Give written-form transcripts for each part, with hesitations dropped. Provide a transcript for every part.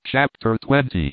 Chapter 20.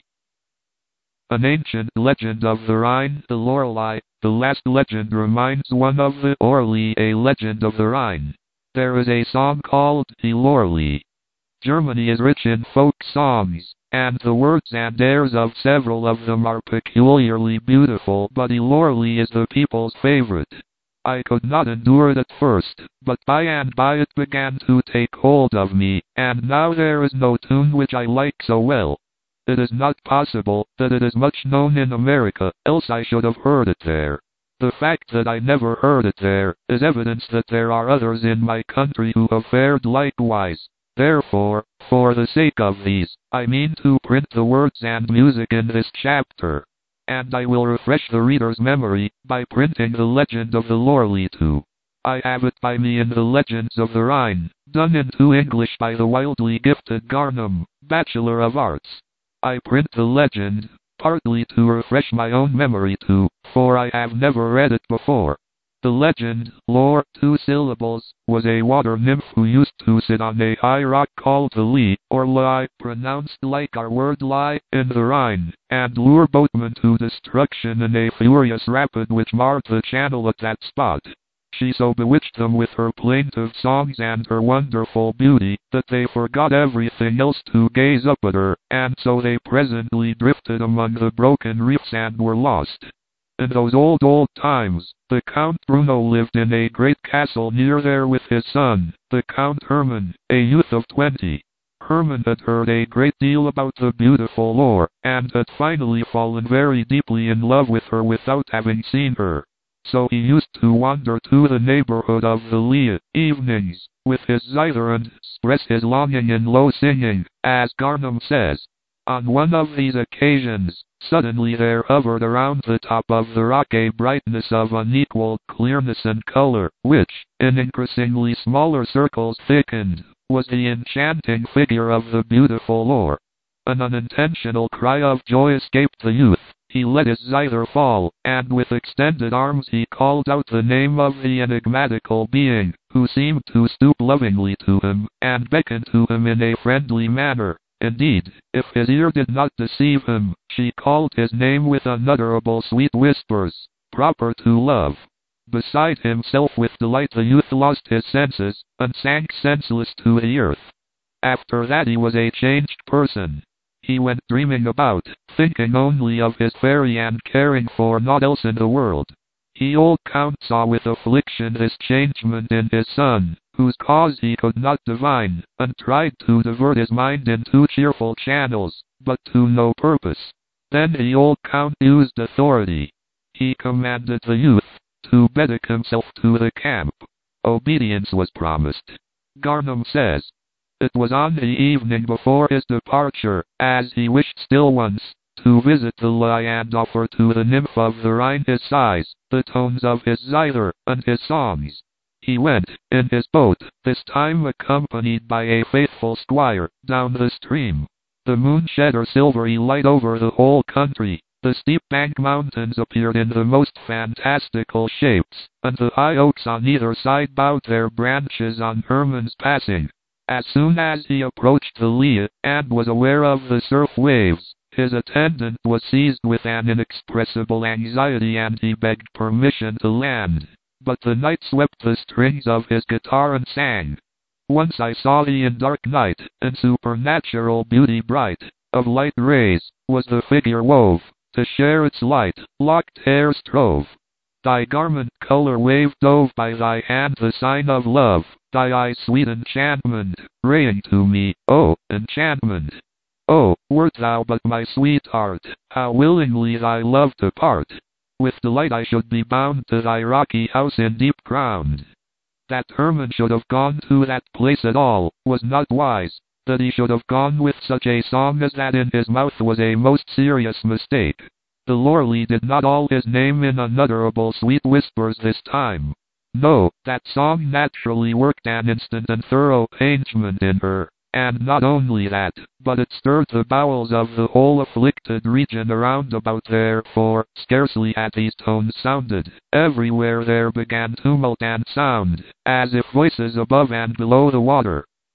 An ancient legend of the Rhine, the Lorelei. The last legend reminds one of the Orly, a legend of the Rhine. There is a song called Die Lorelei. Germany is rich in folk songs, and the words and airs of several of them are peculiarly beautiful, but Die Lorelei is the people's favorite. I could not endure it at first, but by and by it began to take hold of me, and now there is no tune which I like so well. It is not possible that it is much known in America, else I should have heard it there. The fact that I never heard it there is evidence that there are others in my country who have fared likewise. Therefore, for the sake of these, I mean to print the words and music in this chapter. And I will refresh the reader's memory by printing the legend of the Lorelei too. I have it by me in the Legends of the Rhine, done into English by the wildly gifted Garnham, Bachelor of Arts. I print the legend, partly to refresh my own memory too, for I have never read it before. The legend, Lore, 2 syllables, was a water nymph who used to sit on a high rock called the Lee, or Lie, pronounced like our word lie, in the Rhine, and lure boatmen to destruction in a furious rapid which marred the channel at that spot. She so bewitched them with her plaintive songs and her wonderful beauty, that they forgot everything else to gaze up at her, and so they presently drifted among the broken reefs and were lost. In those old times, the Count Bruno lived in a great castle near there with his son, the Count Hermann, a youth of 20. Hermann had heard a great deal about the beautiful Lore, and had finally fallen very deeply in love with her without having seen her. So he used to wander to the neighborhood of the Lee evenings, with his zither and express his longing in low singing, as Garnham says. On one of these occasions, suddenly there hovered around the top of the rock a brightness of unequaled clearness and color, which, in increasingly smaller circles thickened, was the enchanting figure of the beautiful Lore. An unintentional cry of joy escaped the youth. He let his zither fall, and with extended arms he called out the name of the enigmatical being, who seemed to stoop lovingly to him, and beckon to him in a friendly manner. Indeed, if his ear did not deceive him, she called his name with unutterable sweet whispers, proper to love. Beside himself with delight the youth lost his senses, and sank senseless to the earth. After that he was a changed person. He went dreaming about, thinking only of his fairy and caring for naught else in the world. Old Count saw with affliction this changement in his son, whose cause he could not divine, and tried to divert his mind into cheerful channels, but to no purpose. Then the old Count used authority. He commanded the youth to betake himself to the camp. Obedience was promised. Garnham says, it was on the evening before his departure, as he wished still once to visit the Lie and offer to the nymph of the Rhine his sighs, the tones of his zither, and his songs. He went, in his boat, this time accompanied by a faithful squire, down the stream. The moon shed her silvery light over the whole country. The steep bank mountains appeared in the most fantastical shapes, and the high oaks on either side bowed their branches on Hermann's passing. As soon as he approached the Lee, and was aware of the surf waves, his attendant was seized with an inexpressible anxiety and he begged permission to land. But the knight swept the strings of his guitar and sang. Once I saw thee in dark night, in supernatural beauty bright, of light rays, was the figure wove, to share its light, locked hair strove. Thy garment color waved dove by thy hand the sign of love, thy eyes sweet enchantment, raying to me, oh, enchantment. Oh, wert thou but my sweetheart, how willingly thy love depart. With delight I should be bound to thy rocky house in deep ground. That Hermann should have gone to that place at all, was not wise. That he should have gone with such a song as that in his mouth was a most serious mistake. The Lorelei did not all his name in unutterable sweet whispers this time. No, that song naturally worked an instant and thorough changement in her. And not only that, but it stirred the bowels of the whole afflicted region around about there, for, scarcely had these tones sounded, everywhere there began tumult and sound, as if voices above and below the water.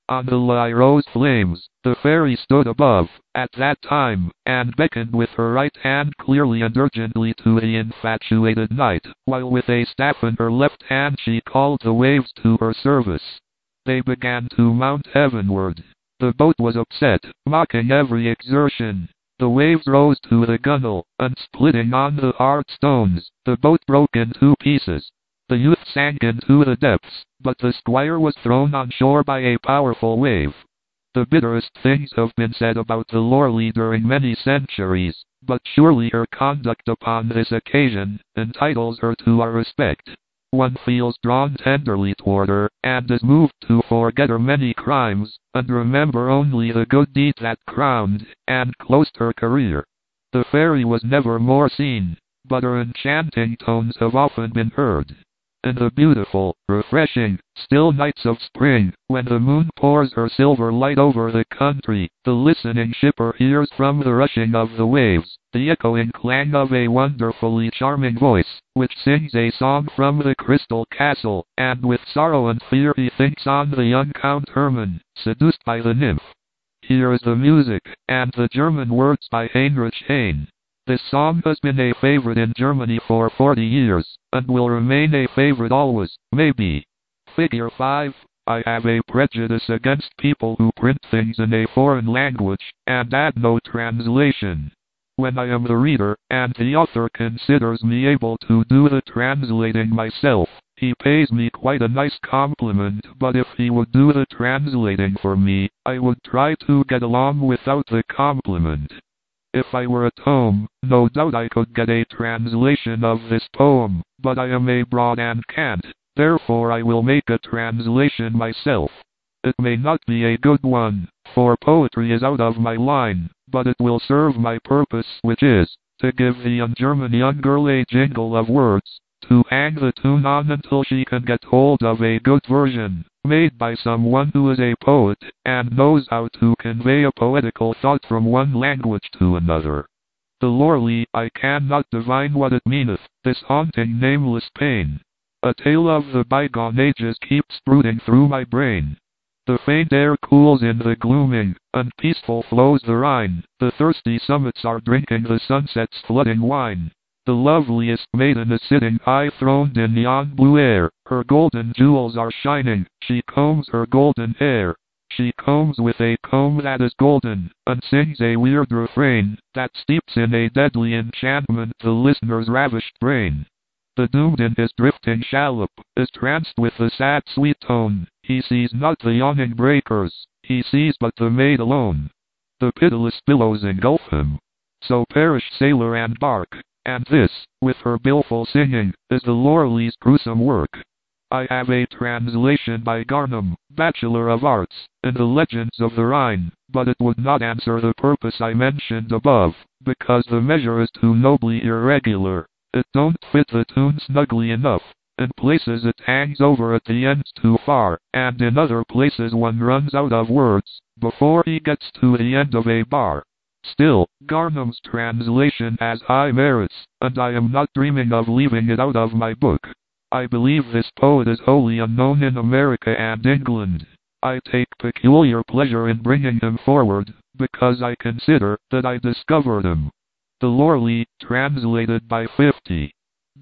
On the lea rose flames. The fairy stood above, at that time, and beckoned with her right hand clearly and urgently to the infatuated knight, while with a staff in her left hand she called the waves to her service. They began to mount heavenward. The boat was upset, mocking every exertion. The waves rose to the gunwale, and splitting on the hard stones, the boat broke in two pieces. The youth sank into the depths, but the squire was thrown on shore by a powerful wave. The bitterest things have been said about the Lorelei during many centuries, but surely her conduct upon this occasion entitles her to our respect. One feels drawn tenderly toward her, and is moved to forget her many crimes, and remember only the good deed that crowned and closed her career. The fairy was never more seen, but her enchanting tones have often been heard. In the beautiful, refreshing, still nights of spring, when the moon pours her silver light over the country, the listening shipper hears from the rushing of the waves the echoing clang of a wonderfully charming voice, which sings a song from the crystal castle, and with sorrow and fear he thinks on the young Count Hermann, seduced by the nymph. Here is the music, and the German words by Heinrich Heine. This song has been a favorite in Germany for 40 years, and will remain a favorite always, maybe. Figure 5. I have a prejudice against people who print things in a foreign language, and add no translation. When I am the reader, and the author considers me able to do the translating myself, he pays me quite a nice compliment, but if he would do the translating for me, I would try to get along without the compliment. If I were at home, no doubt I could get a translation of this poem, but I am abroad and can't, therefore I will make a translation myself. It may not be a good one, for poetry is out of my line, but it will serve my purpose, which is, to give the young German young girl a jingle of words, to hang the tune on until she can get hold of a good version, made by someone who is a poet, and knows how to convey a poetical thought from one language to another. The Lorelei, I cannot divine what it meaneth, this haunting nameless pain. A tale of the bygone ages keeps brooding through my brain. The faint air cools in the gloaming, and peaceful flows the Rhine. The thirsty summits are drinking the sunset's flooding wine. The loveliest maiden is sitting high-throned in yon blue air. Her golden jewels are shining. She combs her golden hair. She combs with a comb that is golden, and sings a weird refrain that steeps in a deadly enchantment the listener's ravished brain. The doomed in his drifting shallop is tranced with the sad sweet tone. He sees not the yawning breakers, he sees but the maid alone. The pitiless billows engulf him. So perish sailor and bark, and this, with her baleful singing, is the Lorelei's gruesome work. I have a translation by Garnham, Bachelor of Arts, in the Legends of the Rhine, but it would not answer the purpose I mentioned above, because the measure is too nobly irregular. It don't fit the tune snugly enough. In places it hangs over at the ends too far, and in other places one runs out of words before he gets to the end of a bar. Still, Garnham's translation has high merits, and I am not dreaming of leaving it out of my book. I believe this poet is wholly unknown in America and England. I take peculiar pleasure in bringing him forward, because I consider that I discovered him. The Lorelei, translated by 50.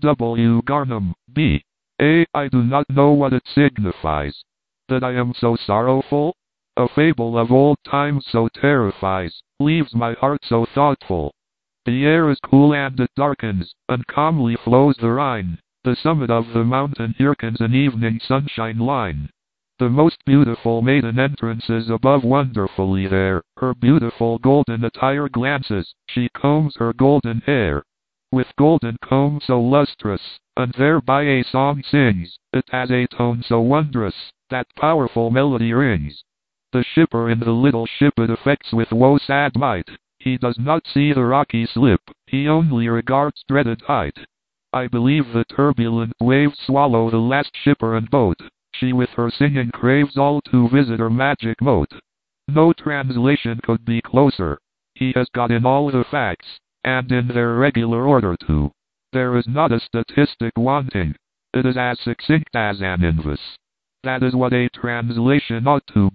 W. Garnham, B.A. I do not know what it signifies. That I am so sorrowful? A fable of old times so terrifies, leaves my heart so thoughtful. The air is cool and it darkens, and calmly flows the Rhine. The summit of the mountain hearkens an evening sunshine line. The most beautiful maiden entrances above wonderfully there. Her beautiful golden attire glances, she combs her golden hair. With golden comb so lustrous, and thereby a song sings, it has a tone so wondrous, that powerful melody rings. The shipper in the little ship it affects with woe sad might. He does not see the rocky slip, he only regards dreaded height. I believe the turbulent waves swallow the last shipper and boat. She with her singing craves all to visit her magic moat. No translation could be closer. He has got in all the facts, and in their regular order too. There is not a statistic wanting. It is as succinct as an invoice. That is what a translation ought to be.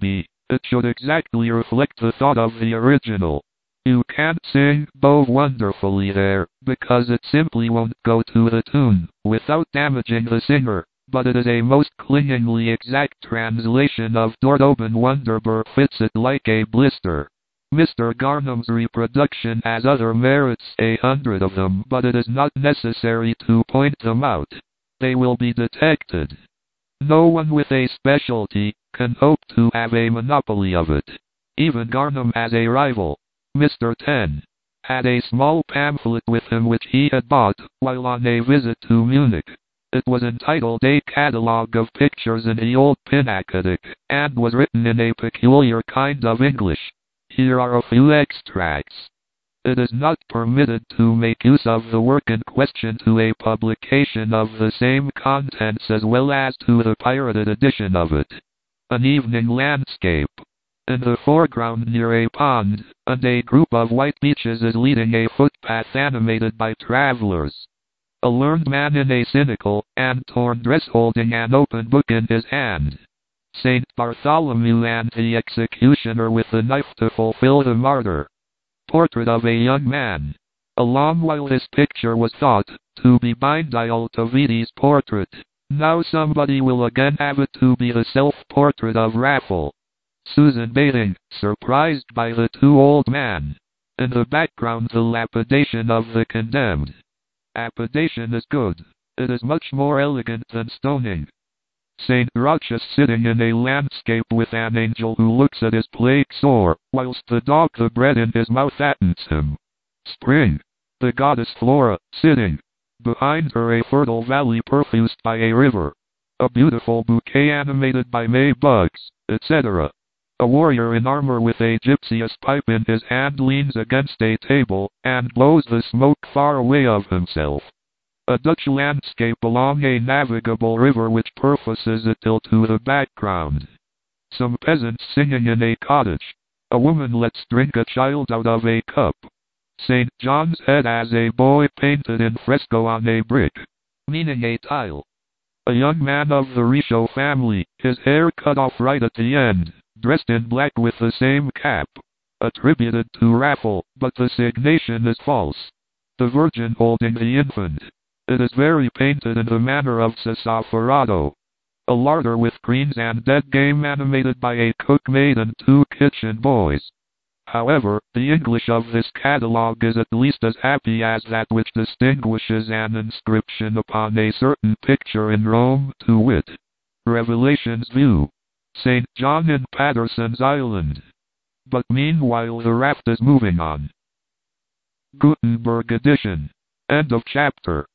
It should exactly reflect the thought of the original. You can't sing "Bo wonderfully" there, because it simply won't go to the tune, without damaging the singer, but it is a most clingingly exact translation of "Dort oben wunderbar" fits it like a blister. Mr. Garnham's reproduction has other merits, 100 of them, but it is not necessary to point them out. They will be detected. No one with a specialty can hope to have a monopoly of it. Even Garnham has a rival. Mr. Ten had a small pamphlet with him which he had bought while on a visit to Munich. It was entitled A Catalogue of Pictures in the Old Pinakadic, and was written in a peculiar kind of English. Here are a few extracts. It is not permitted to make use of the work in question to a publication of the same contents as well as to the pirated edition of it. An evening landscape. In the foreground near a pond, and a group of white beeches is leading a footpath animated by travelers. A learned man in a cynical and torn dress holding an open book in his hand. Saint Bartholomew and the executioner with the knife to fulfill the martyr. Portrait of a young man. A long while this picture was thought to be Bindi Altoviti's portrait. Now somebody will again have it to be the self-portrait of Raffle. Susan Bating, surprised by the two old men. In the background the lapidation of the condemned. Lapidation is good. It is much more elegant than stoning. St. Rochus sitting in a landscape with an angel who looks at his plague sore, whilst the dog the bread in his mouth attends him. Spring. The goddess Flora, sitting. Behind her a fertile valley perfused by a river. A beautiful bouquet animated by May bugs, etc. A warrior in armor with a gypsius pipe in his hand leans against a table, and blows the smoke far away of himself. A Dutch landscape along a navigable river which perforates it till to the background. Some peasants singing in a cottage. A woman lets drink a child out of a cup. St. John's head as a boy painted in fresco on a brick, meaning a tile. A young man of the Richaud family, his hair cut off right at the end, dressed in black with the same cap. Attributed to Raffle, but the signation is false. The Virgin holding the infant. It is very painted in the manner of Sassoferrato. A larder with greens and dead game animated by a cook maid and two kitchen boys. However, the English of this catalogue is at least as happy as that which distinguishes an inscription upon a certain picture in Rome, to wit, Revelation's View, St. John in Patterson's Island. But meanwhile the raft is moving on. Gutenberg edition. End of chapter.